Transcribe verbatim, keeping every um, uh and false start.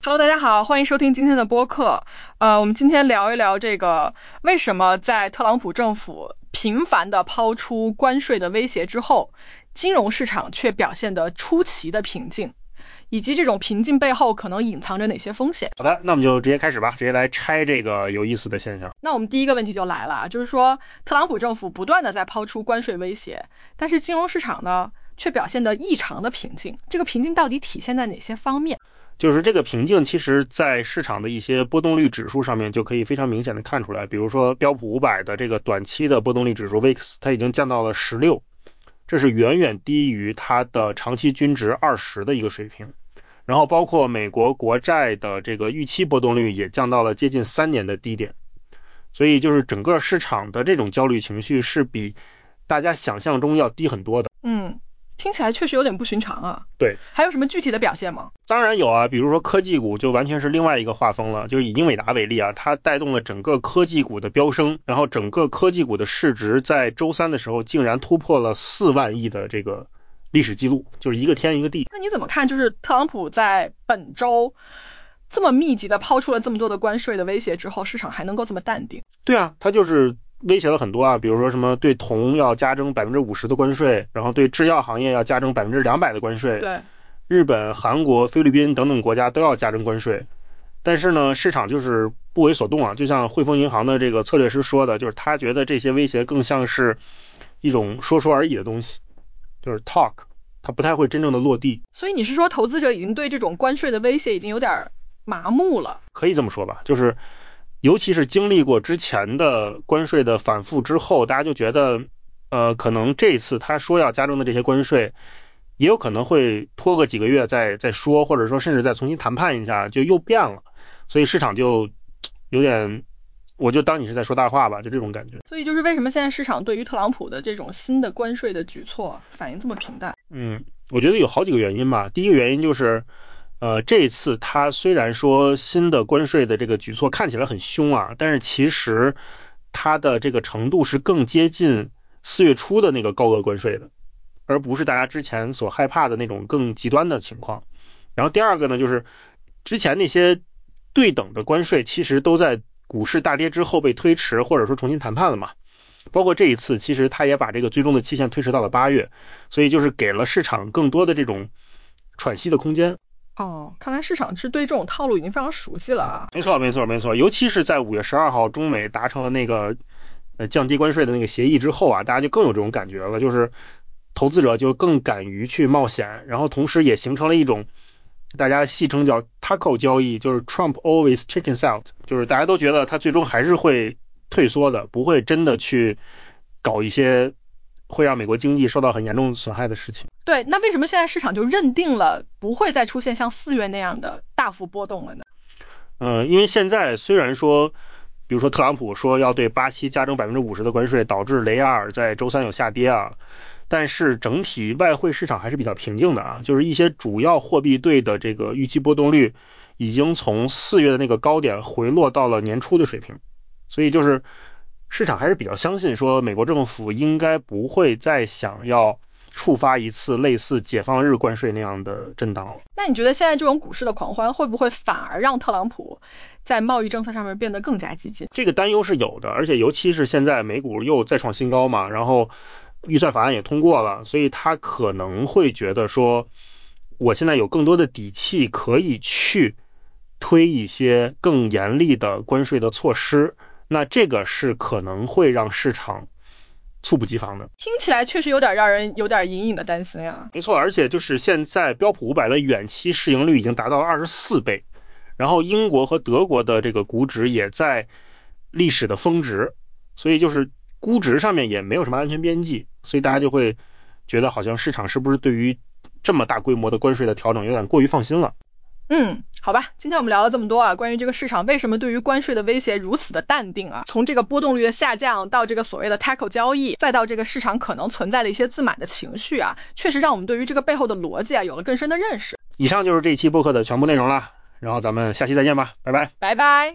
Hello， 大家好，欢迎收听今天的播客。呃，我们今天聊一聊这个为什么在特朗普政府频繁地抛出关税的威胁之后，金融市场却表现得出奇的平静，以及这种平静背后可能隐藏着哪些风险。 好的，那我们就直接开始吧，直接来拆这个有意思的现象。 那我们第一个问题就来了，就是说特朗普政府不断地在抛出关税威胁，但是金融市场呢却表现得异常的平静，这个平静到底体现在哪些方面？ 就是这个平静其实在市场的一些波动率指数上面就可以非常明显的看出来，比如说标普五百的这个短期的波动率指数 V I X 它已经降到了十六，这是远远低于它的长期均值二十的一个水平。然后包括美国国债的这个预期波动率也降到了接近三年的低点，所以就是整个市场的这种焦虑情绪是比大家想象中要低很多的。 嗯，听起来确实有点不寻常啊。 对， 还有什么具体的表现吗？ 当然有啊，比如说科技股就完全是另外一个画风了，就是以英伟达为例啊，它带动了整个科技股的飙升，然后整个科技股的市值在周三的时候竟然突破了四万亿的这个历史记录，就是一个天一个地。 那你怎么看就是特朗普在本周这么密集的抛出了这么多的关税的威胁之后，市场还能够这么淡定？ 对啊，他就是威胁了很多啊，比如说什么对铜要加征 百分之五十 的关税，然后对制药行业要加征 百分之两百 的关税。 对， 日本、韩国、菲律宾等等国家都要加征关税。但是呢，市场就是不为所动啊，就像汇丰银行的这个策略师说的，就是他觉得这些威胁更像是一种说说而已的东西，就是 talk， 它不太会真正的落地。 所以你是说投资者已经对这种关税的威胁已经有点麻木了？ 可以这么说吧，就是尤其是经历过之前的关税的反复之后，大家就觉得呃，可能这一次他说要加征的这些关税也有可能会拖个几个月再再说，或者说甚至再重新谈判一下，就又变了，所以市场就有点，我就当你是在说大话吧，就这种感觉。 所以就是为什么现在市场对于特朗普的这种新的关税的举措反应这么平淡？ 嗯，我觉得有好几个原因吧。第一个原因就是呃，这一次他虽然说新的关税的这个举措看起来很凶啊，但是其实它的这个程度是更接近四月初的那个高额关税的，而不是大家之前所害怕的那种更极端的情况。然后第二个呢，就是之前那些对等的关税其实都在股市大跌之后被推迟或者说重新谈判了嘛，包括这一次其实他也把这个最终的期限推迟到了八月，所以就是给了市场更多的这种喘息的空间。 哦，看来市场是对这种套路已经非常熟悉了啊。 没错没错没错，尤其是在五月十二号中美达成了那个呃降低关税的那个协议之后啊，大家就更有这种感觉了，就是投资者就更敢于去冒险，然后同时也形成了一种大家戏称叫 taco 交易，就是 Trump always chickens out， 就是大家都觉得他最终还是会退缩的，不会真的去搞一些会让美国经济受到很严重损害的事情。 对，那为什么现在市场就认定了不会再出现像四月那样的大幅波动了呢？ 呃，因为现在虽然说比如说特朗普说要对巴西加征 百分之五十 的关税，导致雷亚尔在周三有下跌啊，但是整体外汇市场还是比较平静的啊，就是一些主要货币对的这个预期波动率已经从四月的那个高点回落到了年初的水平，所以就是市场还是比较相信说美国政府应该不会再想要触发一次类似解放日关税那样的震荡了。 那你觉得现在这种股市的狂欢会不会反而让特朗普在贸易政策上面变得更加激进？ 这个担忧是有的，而且尤其是现在美股又再创新高嘛，然后预算法案也通过了，所以他可能会觉得说我现在有更多的底气可以去推一些更严厉的关税的措施，那这个是可能会让市场猝不及防的。 听起来确实有点让人有点隐隐的担心啊。 没错，而且就是现在标普五百的远期市盈率已经达到了二十四倍，然后英国和德国的这个估值也在历史的峰值，所以就是估值上面也没有什么安全边际，所以大家就会觉得好像市场是不是对于这么大规模的关税的调整有点过于放心了。 嗯，好吧，今天我们聊了这么多啊，关于这个市场为什么对于关税的威胁如此的淡定啊，从这个波动率的下降到这个所谓的 tackle 交易，再到这个市场可能存在的一些自满的情绪啊，确实让我们对于这个背后的逻辑啊有了更深的认识。 以上就是这一期播客的全部内容了，然后咱们下期再见吧，拜拜， 拜拜。